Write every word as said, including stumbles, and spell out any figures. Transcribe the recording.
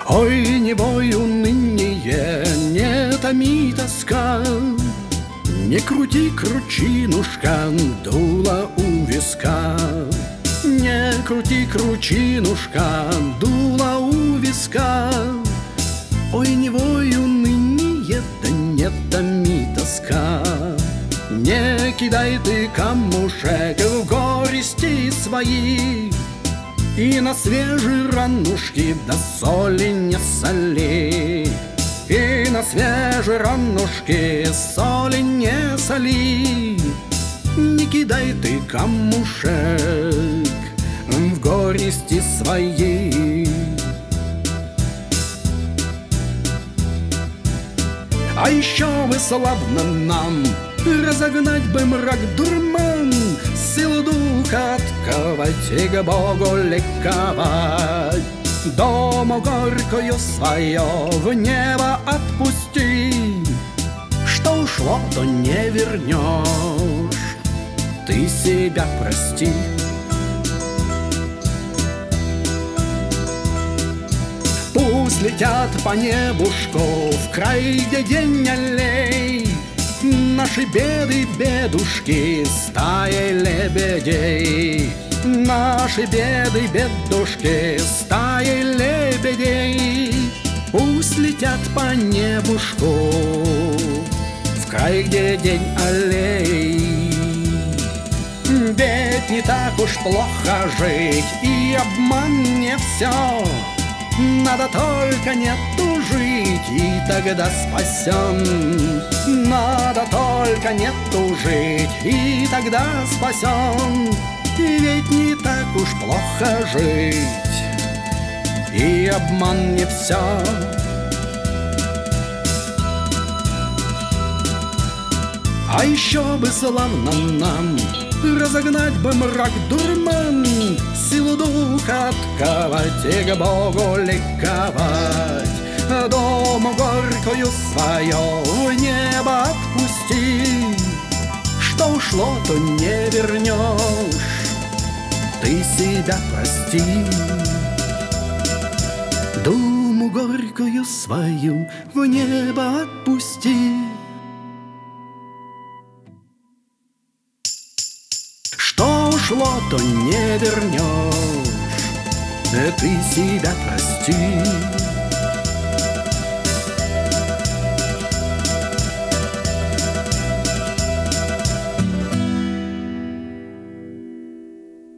Ой, невой уныние, не томи тоска, не крути кручинушка, дуло у виска. Не крути кручинушка, дуло у виска. Ой, невой уныние, да не томи тоска. Не кидай ты камушек в горести свои, и на свежие ранушки до соли не соли. И на свежие ранушки соли не соли. Не кидай ты камушек в горести своей. А еще бы славно нам разогнать бы мрак дурман, силу духа отковать и к Богу ликовать. Дому горькую свое в небо отпусти, что ушло, то не вернешь, ты себя прости. Пусть летят по небушку в край, где день аллей, наши беды, бедушки, стаей лебедей. Наши беды, бедушки, стаей лебедей. Пусть летят по небушку в край, где день аллей. Ведь не так уж плохо жить, и обман не все. Надо только не тужить, и тогда спасен. Надо только не тужить, и тогда спасен. Ведь не так уж плохо жить, и обман не все. А еще бы славно нам разогнать бы мрак дурман, силу духа отковать и к Богу ликовать. Дому горькую свою в небо отпусти, что ушло, то не вернешь, ты себя прости. Думу горькую свою в небо отпусти, что ушло, то не вернешь, ты себя прости.